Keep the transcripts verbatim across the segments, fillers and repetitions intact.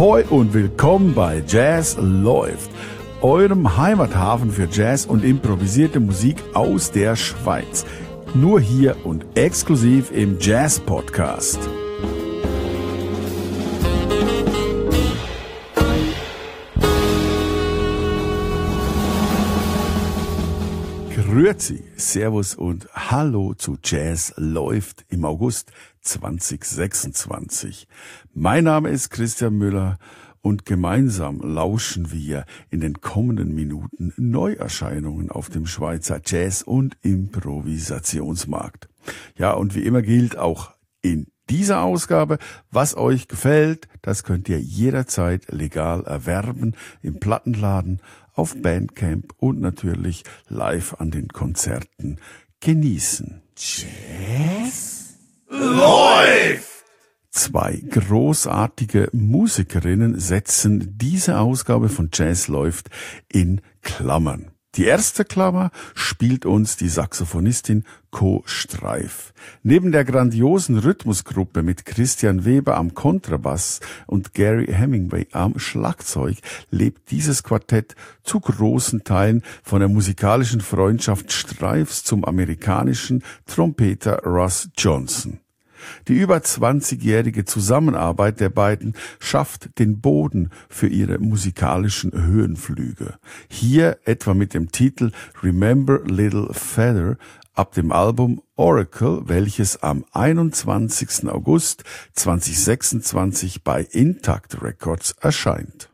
Ahoi und willkommen bei Jazz läuft, eurem Heimathafen für Jazz und improvisierte Musik aus der Schweiz. Nur hier und exklusiv im Jazz-Podcast. Grüezi, Servus und Hallo zu Jazz läuft im August zwanzig sechsundzwanzig. Mein Name ist Christian Müller und gemeinsam lauschen wir in den kommenden Minuten Neuerscheinungen auf dem Schweizer Jazz- und Improvisationsmarkt. Ja, und wie immer gilt auch in dieser Ausgabe, was euch gefällt, das könnt ihr jederzeit legal erwerben im Plattenladen, auf Bandcamp und natürlich live an den Konzerten genießen. Jazz läuft! Zwei großartige Musikerinnen setzen diese Ausgabe von Jazz läuft in Klammern. Die erste Klammer spielt uns die Saxophonistin Co. Streif. Neben der grandiosen Rhythmusgruppe mit Christian Weber am Kontrabass und Gary Hemingway am Schlagzeug lebt dieses Quartett zu großen Teilen von der musikalischen Freundschaft Streifs zum amerikanischen Trompeter Russ Johnson. Die über zwanzigjährige Zusammenarbeit der beiden schafft den Boden für ihre musikalischen Höhenflüge. Hier etwa mit dem Titel Remember Little Feather ab dem Album Oracle, welches am einundzwanzigsten August zweitausendsechsundzwanzig bei Intact Records erscheint.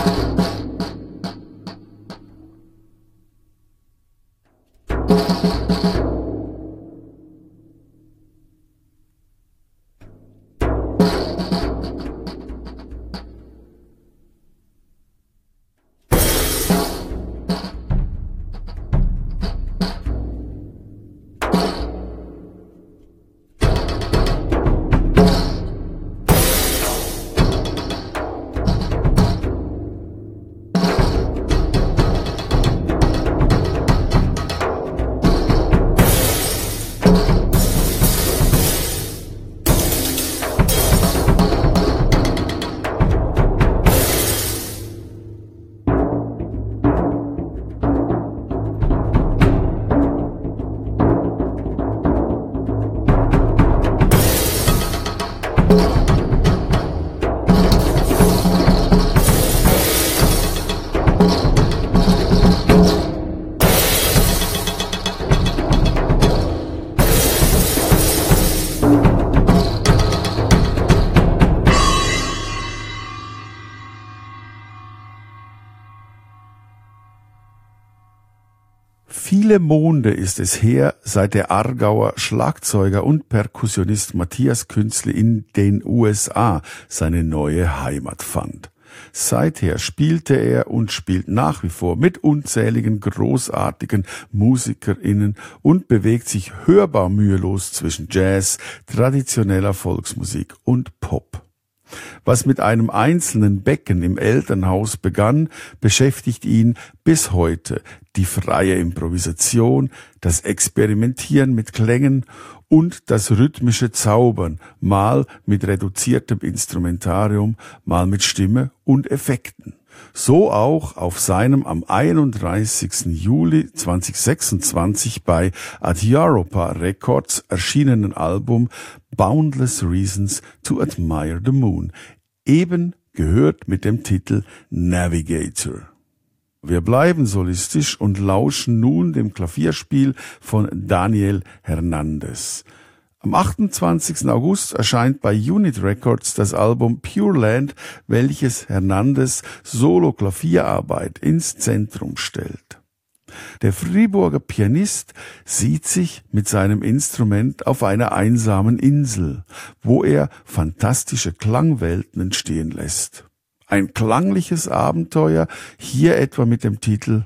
Viele Monde ist es her, seit der Aargauer Schlagzeuger und Perkussionist Matthias Künzli in den U S A seine neue Heimat fand. Seither spielte er und spielt nach wie vor mit unzähligen großartigen MusikerInnen und bewegt sich hörbar mühelos zwischen Jazz, traditioneller Volksmusik und Pop. Was mit einem einzelnen Becken im Elternhaus begann, beschäftigt ihn bis heute. Die freie Improvisation, das Experimentieren mit Klängen und das rhythmische Zaubern, mal mit reduziertem Instrumentarium, mal mit Stimme und Effekten. So auch auf seinem am einunddreißigsten Juli zweitausendsechsundzwanzig bei Adyaropa Records erschienenen Album Boundless Reasons to Admire the Moon, eben gehört mit dem Titel Navigator. Wir bleiben solistisch und lauschen nun dem Klavierspiel von Daniel Hernandez. Am achtundzwanzigsten August erscheint bei Unit Records das Album Pure Land, welches Hernandez Solo-Klavierarbeit ins Zentrum stellt. Der Friburger Pianist sieht sich mit seinem Instrument auf einer einsamen Insel, wo er fantastische Klangwelten entstehen lässt. Ein klangliches Abenteuer, hier etwa mit dem Titel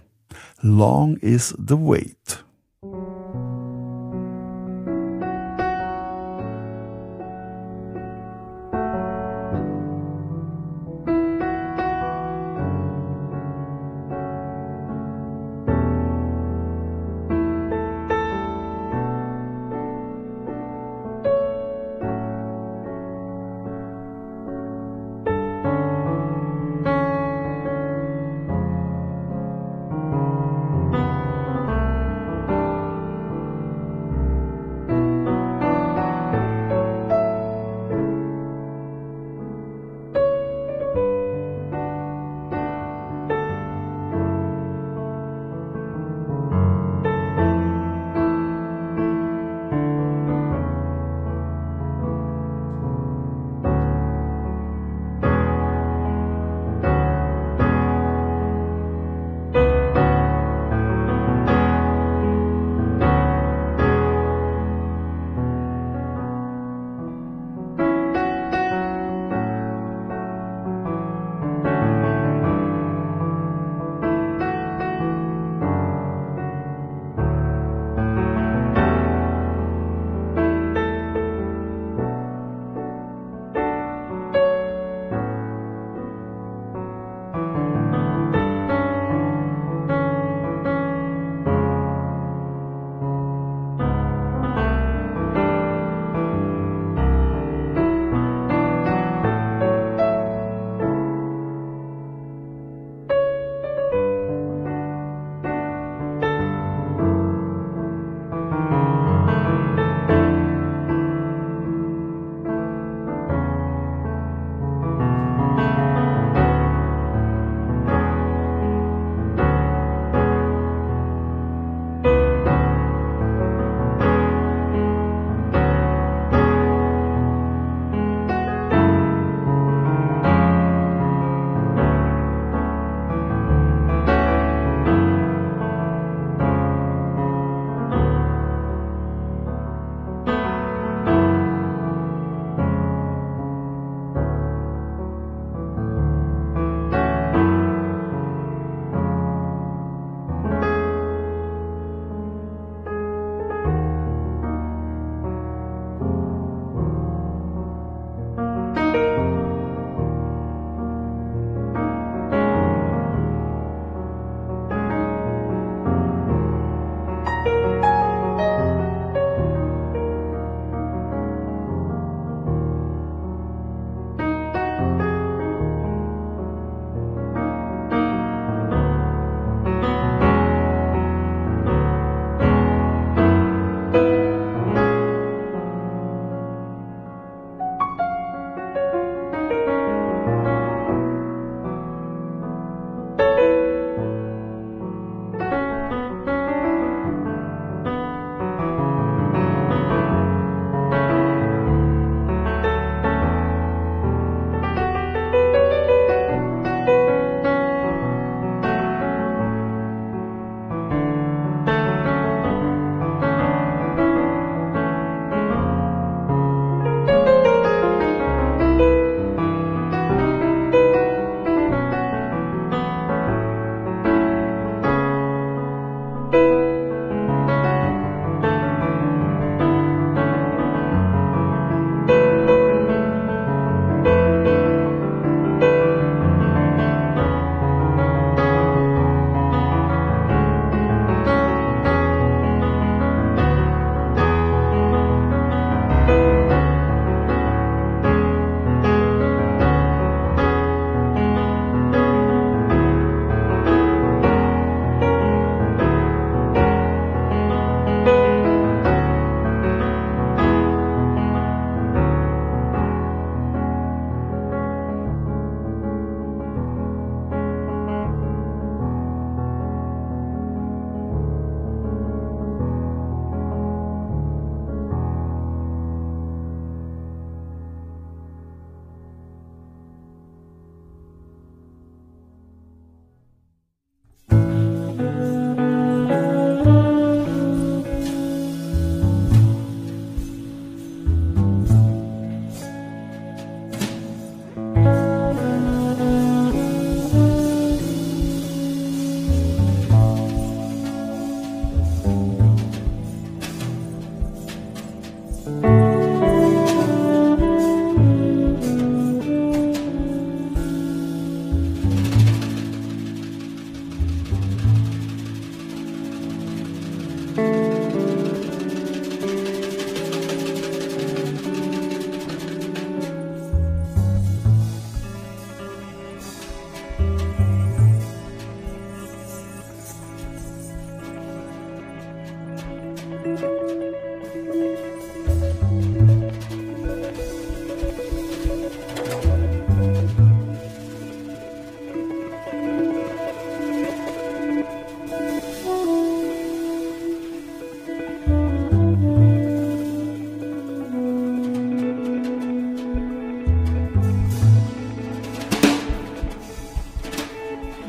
Long is the Wait.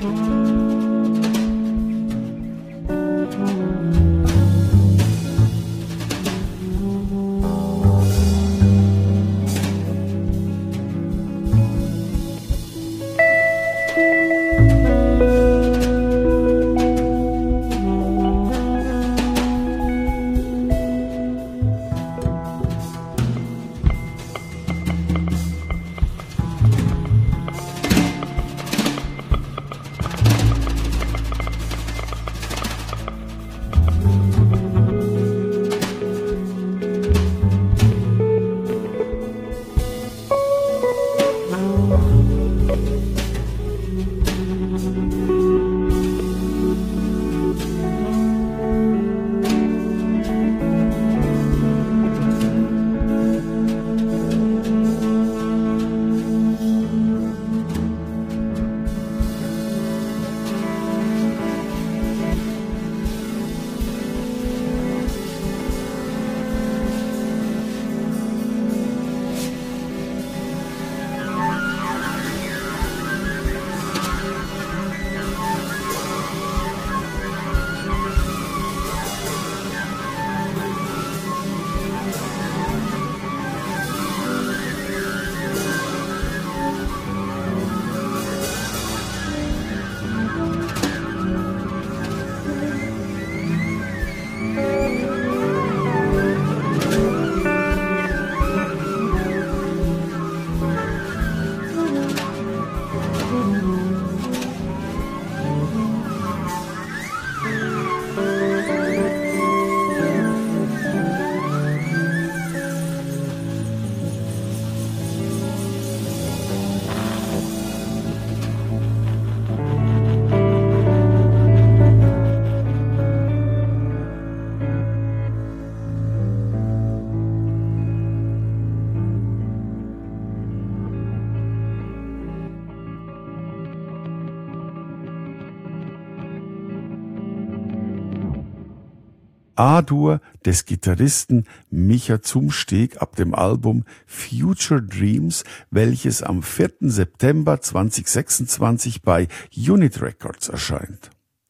A-Dur des Gitarristen Micha Zumsteg ab dem Album Future Dreams, welches am vierten September zweitausendsechsundzwanzig bei Unit Records erscheint.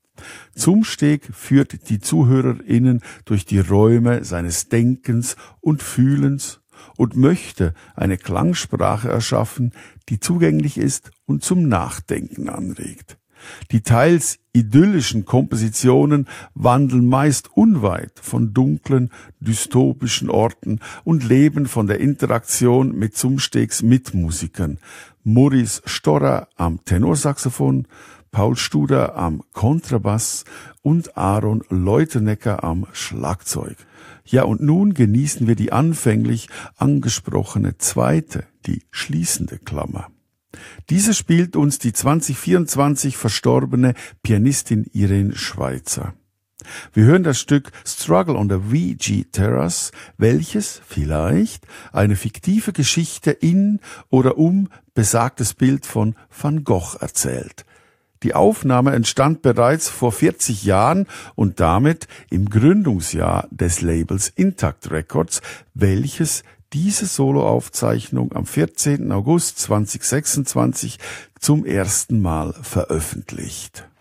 Zumsteg führt die ZuhörerInnen durch die Räume seines Denkens und Fühlens und möchte eine Klangsprache erschaffen, die zugänglich ist und zum Nachdenken anregt. Die teils idyllischen Kompositionen wandeln meist unweit von dunklen, dystopischen Orten und leben von der Interaktion mit Zumstegs Mitmusikern. Maurice Storrer am Tenorsaxophon, Paul Studer am Kontrabass und Aaron Leutenecker am Schlagzeug. Ja, und nun genießen wir die anfänglich angesprochene zweite, die schließende Klammer. Diese spielt uns die zwanzig vierundzwanzig verstorbene Pianistin Irene Schweizer. Wir hören das Stück Struggle on the V G Terrace, welches vielleicht eine fiktive Geschichte in oder um besagtes Bild von Van Gogh erzählt. Die Aufnahme entstand bereits vor vierzig Jahren und damit im Gründungsjahr des Labels Intact Records, welches diese Soloaufzeichnung am vierzehnten August zweitausendsechsundzwanzig zum ersten Mal veröffentlicht.